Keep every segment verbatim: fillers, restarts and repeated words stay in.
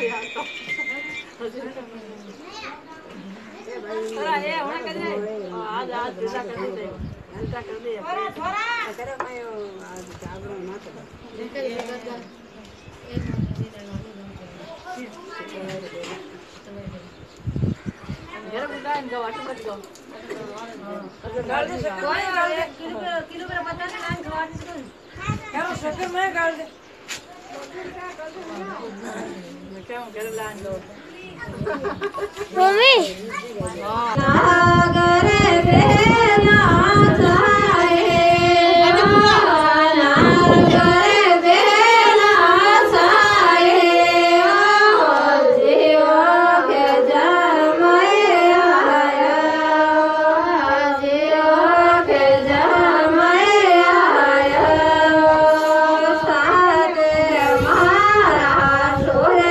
ये होने कर दे आज आज दूसरा कर दे दूसरा कर दे छोरा छोरा करे मैं आज जागरण ना कर घर बुला इनका वाटर मत गो गाल दे कोई गाल दे किलो किलो पर बता दे नाम खवा दे क्या शक्कर मैं गाल दे क्या कर लान दो मम्मी नागर बेला साए नागर बेला साए जियो के जमाए आया जियो के जमाए आया साथ मारा सोरे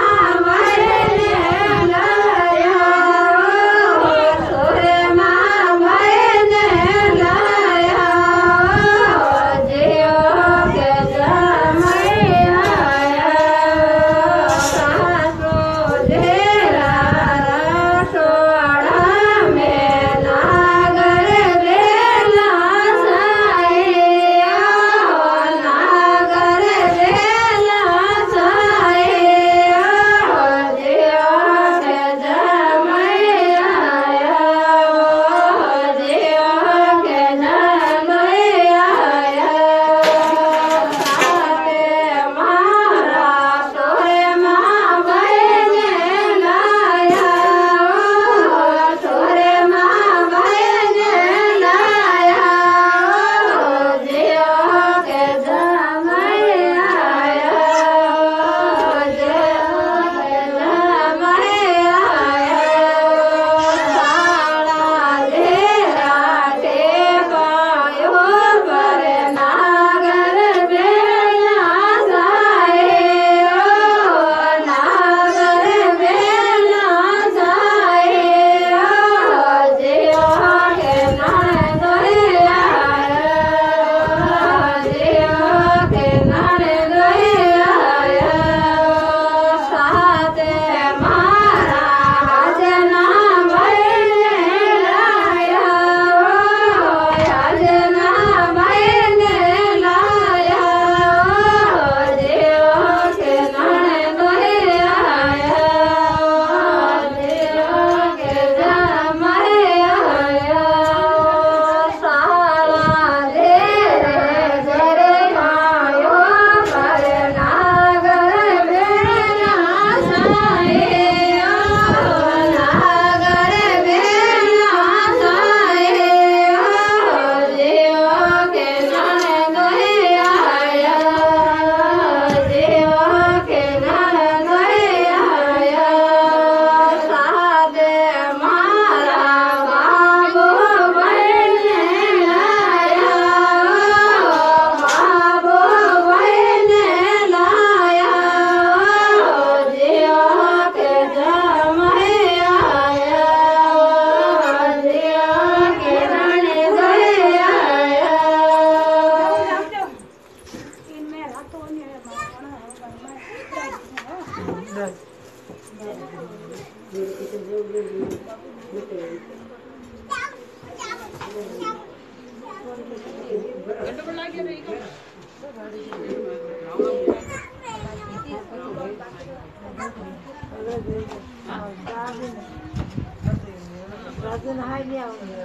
राजन हाय नहीं आऊंगा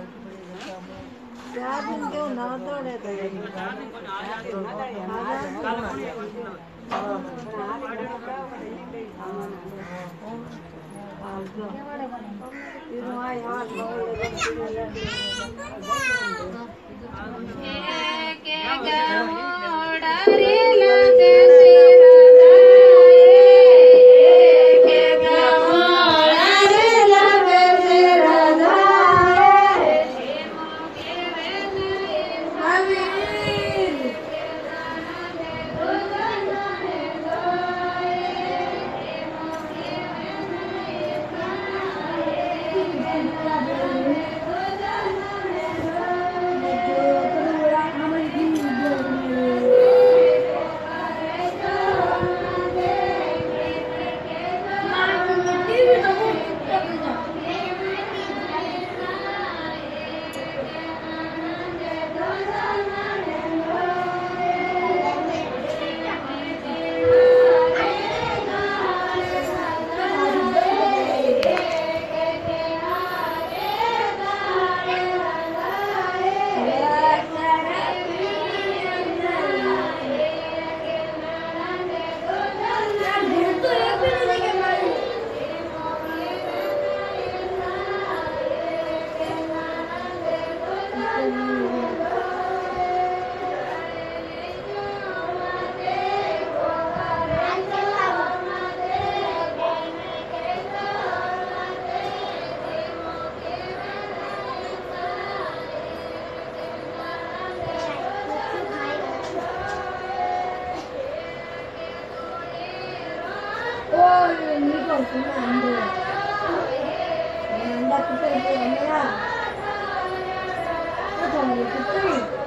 राजन क्यों ना तोड़े तो 이거 없으면 안 돼. 안 닦을 때 언니야. 어, 저기 그때